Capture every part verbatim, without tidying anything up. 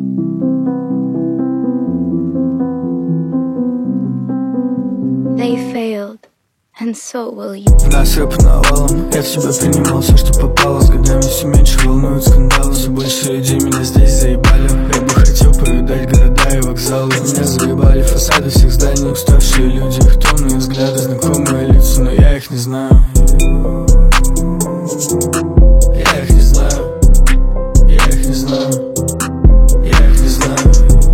They failed, and so will you. Насыпь навалом, я в себя принимал все, что попало. С годами все меньше волнуют скандалы. Все больше людей меня здесь заебали. Я бы хотел повидать города и вокзалы. Меня заебали фасады всех зданий. Уставшие люди, их томные взгляды. Знакомые лица, но я их не знаю. Я их не знаю. Я их не знаю. Я их не знаю.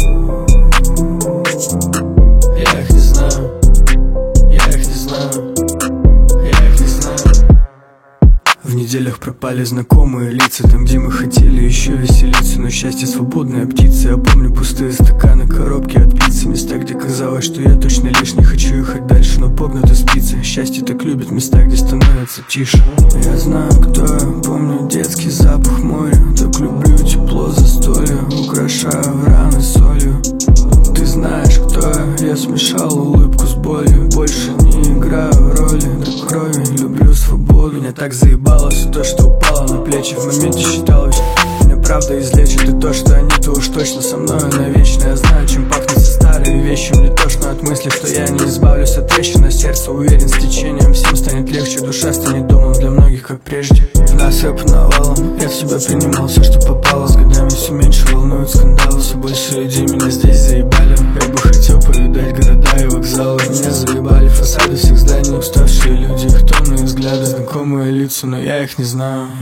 Я их не знаю. Я их не знаю. Я их не знаю. В неделях пропали знакомые лица. Там, где мы хотели еще веселиться. Но счастье свободная птица. Я помню пустые стаканы, коробки от пиццы. Места, где казалось, что я точно лишний. Хочу ехать дальше, но погнуты спицы. Счастье так любит места, где становится тише. Я знаю, кто я, помню детский запах моря. Так люблю тепло застолья. Украшаю раны солью. Ты знаешь, кто я, я смешал улыбку с болью. Больше не играю роли до крови, люблю свободу. Меня так заебало все то, что упало на плечи. В моменте считалось, меня правда излечит. И то, что они-то уж точно со мной навечно. Я знаю, чем пахнут со старые вещи. Мне тошно от мысли, что я не избавлюсь от трещин. На сердце уверен, с течением всем станет легче. Душа станет домом для многих, как прежде. Насыпь навалом, я в себя принимал все, что попало. С годами все меньше волнуют скандалы. Все больше людей меня здесь заебали. Я бы хотел повидать города и вокзалы. Меня заебали фасады всех зданий. Уставшие люди, их томные взгляды. Знакомые лица, но я их не знаю.